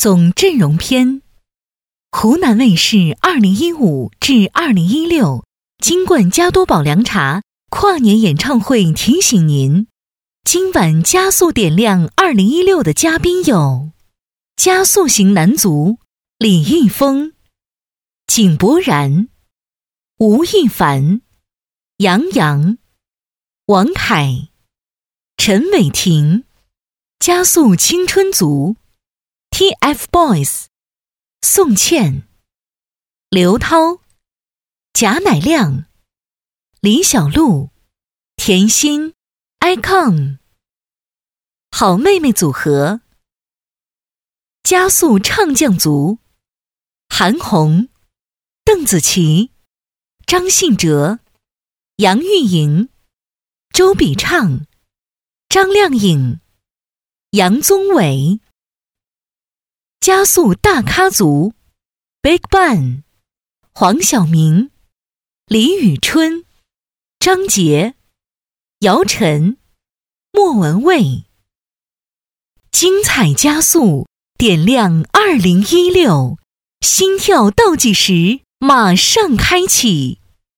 总阵容篇：湖南卫视2015至2016金冠加多宝凉茶跨年演唱会提醒您，今晚加速点亮2016的嘉宾有：加速型男足李易峰、井柏然、吴亦凡、杨洋、王凯、陈伟霆；加速青春族 TFBOYS 宋茜、刘涛、贾乃亮、李小璐、甜心 ICON。 好妹妹组合加速唱将族韩红、邓紫棋、张信哲、杨钰莹、周笔畅、张靓颖、杨宗纬；加速大咖族 BigBang 黄晓明、李宇春、张杰、姚晨、莫文蔚。精彩加速，点亮2016，心跳倒计时马上开启。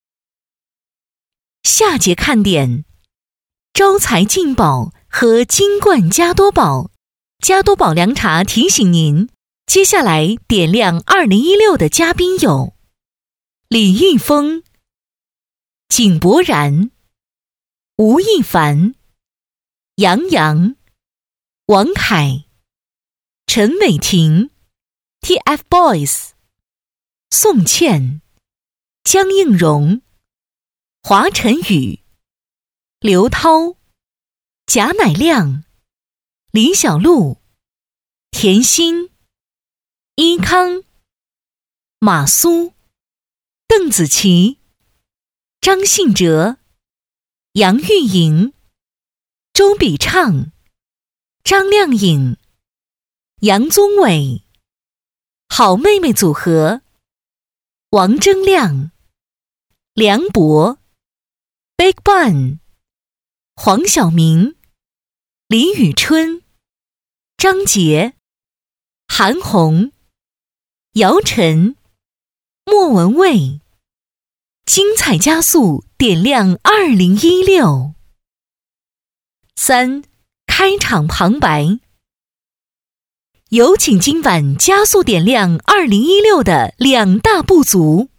下节看点：招财进宝和金冠加多宝。加多宝凉茶提醒您，接下来点亮2016的嘉宾有：李易峰、井柏然、吴亦凡、杨洋、王凯、陈伟霆 TFBOYS 宋茜、江映蓉、华晨宇、刘涛、贾乃亮、李小璐、甜心、伊康、马苏、邓紫棋、张信哲、杨钰莹、周笔畅、张靓颖、杨宗纬；好妹妹组合王铮亮、梁博、BigBang、黄晓明、李宇春、张杰、韩红、姚晨、莫文蔚。精彩加速，点亮2016。3. 开场旁白。有请今晚加速点亮2016的两大不足。